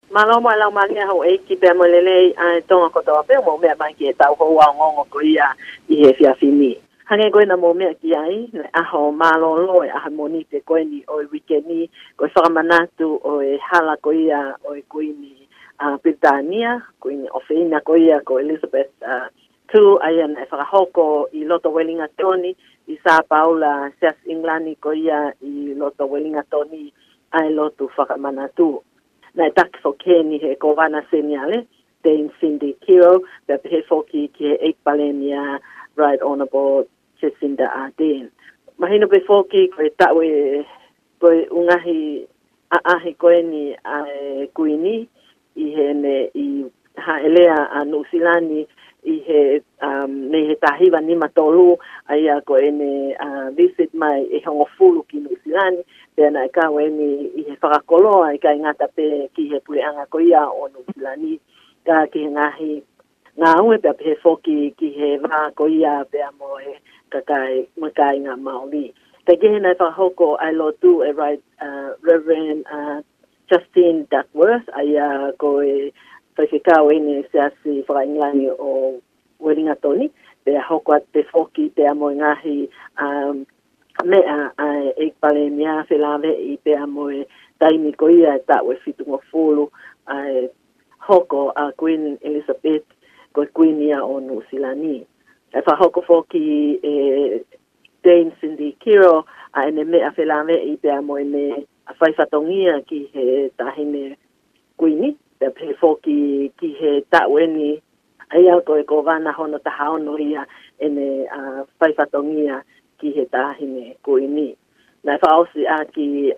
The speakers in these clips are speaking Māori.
Malo mo lang mali ho e ki pe mo lele tonga ko to pe mo me mai ki tau ho wa ngo ko ia I he fia fini. Hange ko na mo me ki ai a ho malo lo a harmoni te ko ni o weekend ni ko sa manatu o e hala ko ia o e kuini a Britania kuini ofina ko ia ko Elizabeth tu ayan e fa hoko I loto welinga toni I sa Paula ses Englani ko ia I loto welinga toni ai loto fa manatu. Na tak fo keni he ko wana senyale Dame Cindy Kiro pe he foki ke e palenia right honorable Jacinda Ardern mahino pe foki ko tawe ko ungahi ahi ko ni kuini I he ne I ha elea anu silani I he ne he tahiwa ni matolu aya ko ene visit mai e hongo fulu ki New Zealand na ka weni I he whakakolo ai ka ingata pe ki he puleanga ko ia o New Zealand ka ki ngahi ngā ue pe he foki ki he wā ko ia pe amo e kakai makai ngā Māori. Ka ke he nei whahoko ai lo tu e right Reverend Justine Duckworth ai ko e whakikau ene seasi whakainglani o Welinga Toni pe hoko at pe foki pe amo ngahi mea e pale mea whelave I pe amoe taimi ko ia ta we fitunga fulu hoko a Queen Elizabeth ko Queen ia o New Zealand. E fa hoko foki Dame Cindy Kiro ene mea whelave I pe amoe me a whaifatongia ki he tahine Queen pe foki ki he ta weni ai ko e ko vana hono taha ono ia ene whaifatongia ki he tahine kuini. Nai whaosi a ki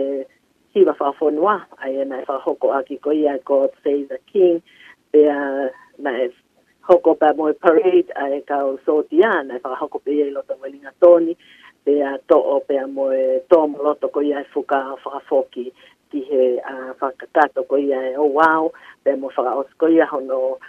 hiwa whafonua, ai nai whahoko a ki ko ia God Save the King, pea nai hoko pa moe parade, ai kau sotia, nai whahoko pe e loto welinga toni, pea to'o pea moe tomo loto ko ia fuka whafoki ki he whakatato ko ia o wow, pea mo whakaos ko ia hono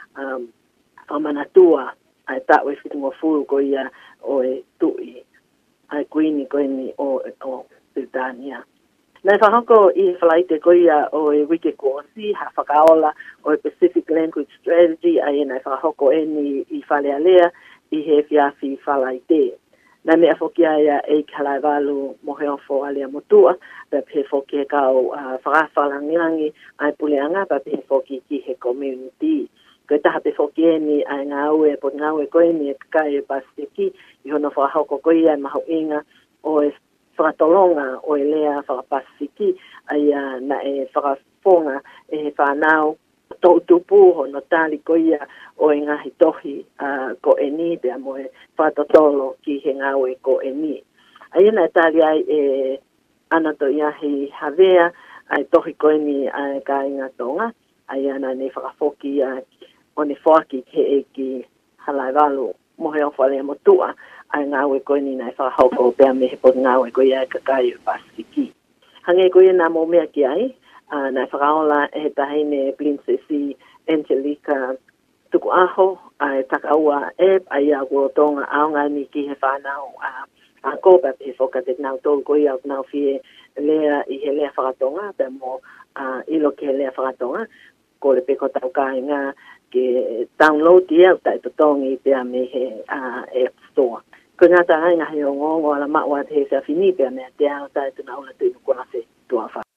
whamanatua, ai tawe fitungo furu ko ia o e tui. Ai kuini koini o Britania. Nai whahoko I whalaite ko ia o e wike kuosi, ha whakaola o e Pacific Language Strategy, ai nai whahoko ni I whalealea I he fiafi whalaite. Nai mea whoki aia e kalaiwalu moheo fo alea motua, pe he whoki e kau whakawhalangilangi ai puleanga, pe he whoki ki he community. Ko taha pe whoki ni ai ngā ue, po ngā ue koe ni e kakai e pasiki, I hono whahoko ko ia maho inga o e whakatolonga o e lea whakapasiki ai na e whakafonga e he whanau tau tupu hono tali ko ia o e ngahi tohi ko e ni pia mo e whakatotolo ki he ngawe ko e ni. Ai na tali ai e anato iahi havea ai tohi ko e ni ai ka inga tonga ai ana ne whakafoki o ne whaki ke e ki halaiwalu mohe o whale motua ai ngawe koe ni nai whahoko pia me he po ngawe koe ai kakai o pasiki. Hange koe nā mō mea ki ai, nai whakaola e tahine Princessi Angelica tuku aho, ai takaua e ai a kuotonga aonga ni ki he whanau a kōpa he whokate nau tōu koe au nau fie lea I he lea whakatonga, pia mo ilo ki he lea whakatonga, ko le peko tau kai ngā ke download ia tai totongi pia me he App Store. Ko ngā tā ngā he o ngongo ala maua te he sa fini pia me te au tai tuna ula tui nukuase tua wha.